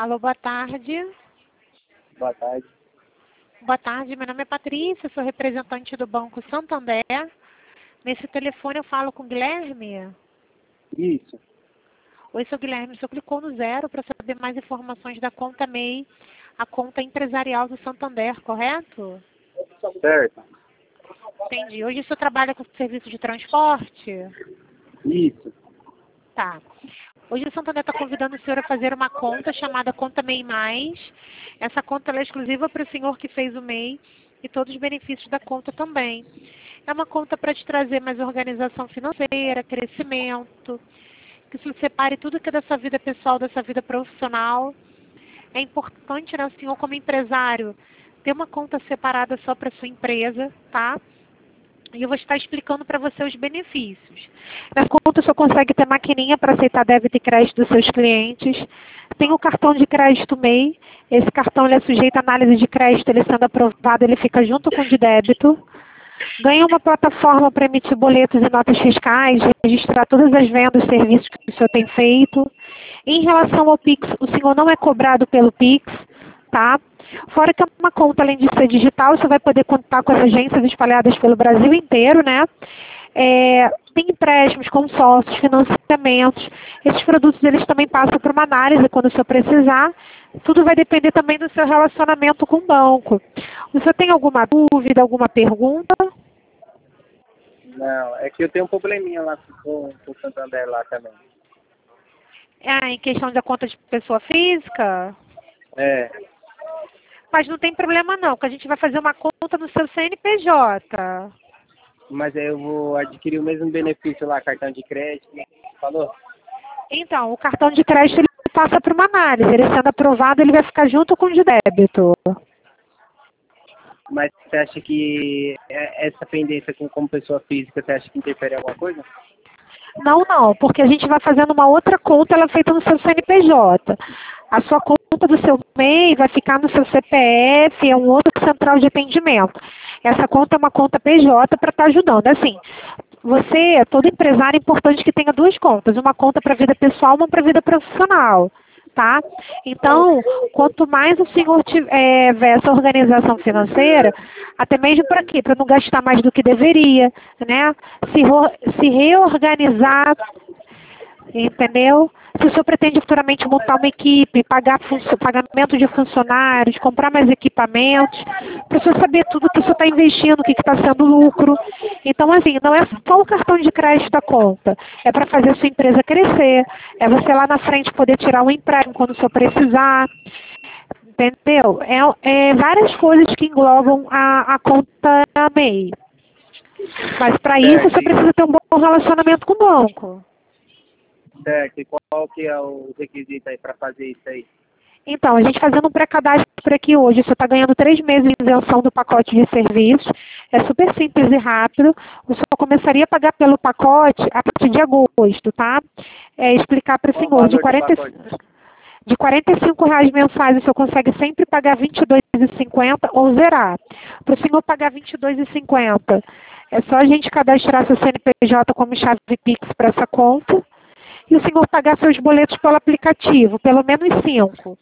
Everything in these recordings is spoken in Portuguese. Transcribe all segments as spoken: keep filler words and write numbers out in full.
Alô, boa tarde. Boa tarde. Boa tarde, meu nome é Patrícia, sou representante do Banco Santander. Nesse telefone eu falo com o Guilherme. Isso. Oi, seu Guilherme, o senhor clicou no zero para saber mais informações da conta M E I, a conta empresarial do Santander, correto? Certo. Entendi. Hoje o senhor trabalha com serviço de transporte? Isso. Tá. Hoje o Santander está convidando o senhor a fazer uma conta chamada Conta M E I Mais. Essa conta ela é exclusiva para o senhor que fez o M E I e todos os benefícios da conta também. É uma conta para te trazer mais organização financeira, crescimento, que se separe tudo que é da sua vida pessoal, da sua vida profissional. É importante, né, o senhor como empresário, ter uma conta separada só para sua empresa, tá? E eu vou estar explicando para você os benefícios. Na conta, o senhor consegue ter maquininha para aceitar débito e crédito dos seus clientes. Tem o cartão de crédito M E I. Esse cartão ele é sujeito à análise de crédito, ele sendo aprovado, ele fica junto com o de débito. Ganha uma plataforma para emitir boletos e notas fiscais, registrar todas as vendas e serviços que o senhor tem feito. Em relação ao Pix, o senhor não é cobrado pelo Pix, tá? Fora que é uma conta, além de ser digital, você vai poder contar com as agências espalhadas pelo Brasil inteiro, né? É, tem empréstimos, consórcios, financiamentos. Esses produtos eles também passam por uma análise quando o senhor precisar. Tudo vai depender também do seu relacionamento com o banco. O senhor tem alguma dúvida, alguma pergunta? Não, é que eu tenho um probleminha lá com, com o Santander lá também. Ah, em questão da conta de pessoa física? É, Mas não tem problema não, que a gente vai fazer uma conta no seu C N P J. mas aí eu vou adquirir o mesmo benefício lá, cartão de crédito, falou? Então, o cartão de crédito ele passa por uma análise. Ele sendo aprovado, ele vai ficar junto com o de débito. Mas você acha que é- essa pendência com, como pessoa física, você acha que interfere em alguma coisa? Não, não, porque a gente vai fazendo uma outra conta, ela é feita no seu C N P J. A sua conta do seu M E I vai ficar no seu C P F, é um outro central de atendimento. Essa conta é uma conta P J para estar ajudando. Assim, você, todo empresário, é importante que tenha duas contas, uma conta para a vida pessoal, uma para a vida profissional. Tá? Então, quanto mais o senhor tiver essa organização financeira, até mesmo para quê? Para não gastar mais do que deveria, né? Se, ro- se reorganizar, entendeu? Se o senhor pretende futuramente montar uma equipe, pagar funcio- pagamento de funcionários, comprar mais equipamentos, para o senhor saber tudo que o senhor está investindo, o que está sendo lucro. Então, assim, não é só o cartão de crédito da conta, é para fazer a sua empresa crescer, é você lá na frente poder tirar um empréstimo quando o senhor precisar, entendeu? É, é várias coisas que englobam a, a conta M E I. Mas para isso você Certo, e- precisa ter um bom relacionamento com o banco. certo. E qual que é o requisito aí para fazer isso aí? Então, a gente fazendo um pré-cadastro por aqui hoje, você está ganhando três meses de isenção do pacote de serviços. É super simples e rápido. O senhor começaria a pagar pelo pacote a partir de agosto, tá? É, explicar para o Qual o senhor, de valor do quarenta, pacote? de quarenta e cinco reais mensais, o senhor consegue sempre pagar vinte e dois reais e cinquenta centavos ou zerar. Para o senhor pagar vinte e dois reais e cinquenta centavos, é só a gente cadastrar seu C N P J como chave Pix para essa conta e o senhor pagar seus boletos pelo aplicativo, pelo menos cinco.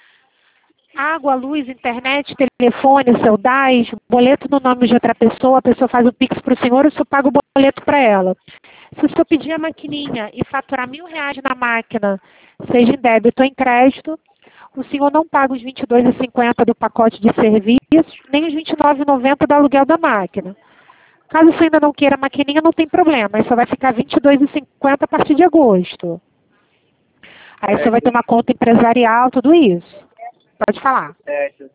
Água, luz, internet, telefone, seu D A S, boleto no nome de outra pessoa, a pessoa faz o Pix para o senhor, o senhor paga o boleto para ela. Se o senhor pedir a maquininha e faturar mil reais na máquina, seja em débito ou em crédito, o senhor não paga os vinte e dois reais e cinquenta centavos do pacote de serviços, nem os vinte e nove reais e noventa centavos do aluguel da máquina. Caso você ainda não queira a maquininha, não tem problema, aí só vai ficar vinte e dois reais e cinquenta centavos a partir de agosto. Aí você vai ter uma conta empresarial, tudo isso. Pode falar. Certo.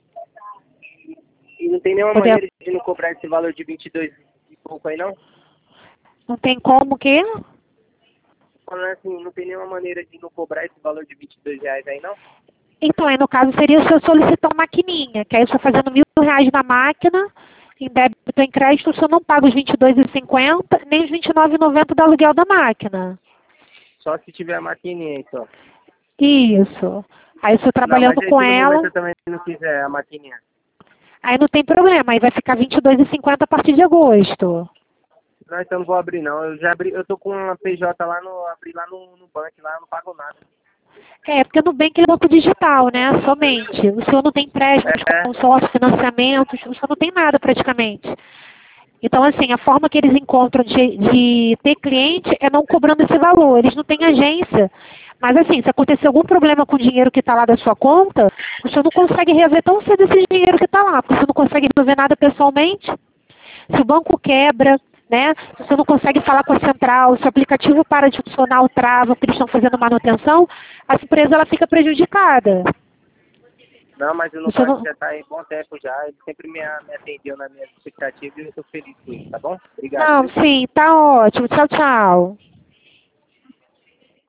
E não tem nenhuma Poder... maneira de não cobrar esse valor de vinte e dois e pouco aí, não? Não tem como o quê? Falando assim, não tem nenhuma maneira de não cobrar esse valor de vinte e dois reais aí, não? Então, aí no caso seria se eu solicitar uma maquininha, que aí eu estou fazendo mil reais na máquina, em débito ou em crédito, o senhor não paga os vinte e dois reais e cinquenta centavos, nem os vinte e nove reais e noventa centavos do aluguel da máquina. Só se tiver a maquininha aí, só. Isso. Aí eu estou trabalhando Não, mas aí, com se no ela, momento eu também não quiser a maquininha. aí não tem problema, aí vai ficar vinte e dois reais e cinquenta centavos a partir de agosto. Não, então não vou abrir não. Eu já abri, eu tô com uma P J lá no, abri lá no, no banco, lá eu não pago nada. É, porque no Nubank é banco digital, né? Somente. O senhor não tem empréstimos, É. consórcio, financiamentos, o senhor não tem nada praticamente. Então, assim, a forma que eles encontram de, de ter cliente é não cobrando esse valor. Eles não têm agência. Mas, assim, se acontecer algum problema com o dinheiro que está lá da sua conta, o senhor não consegue reaver tão cedo esse dinheiro que está lá, porque o senhor não consegue resolver nada pessoalmente. Se o banco quebra, né? Se você não consegue falar com a central, se o aplicativo para de funcionar ou trava, porque eles estão fazendo manutenção, a empresa ela fica prejudicada. Não, mas o Você Nubank não... já está em bom tempo já. Ele sempre me, me atendeu na minha expectativa e eu estou feliz com isso, tá bom? Obrigado, Não, viu? sim, tá ótimo. Tchau, tchau.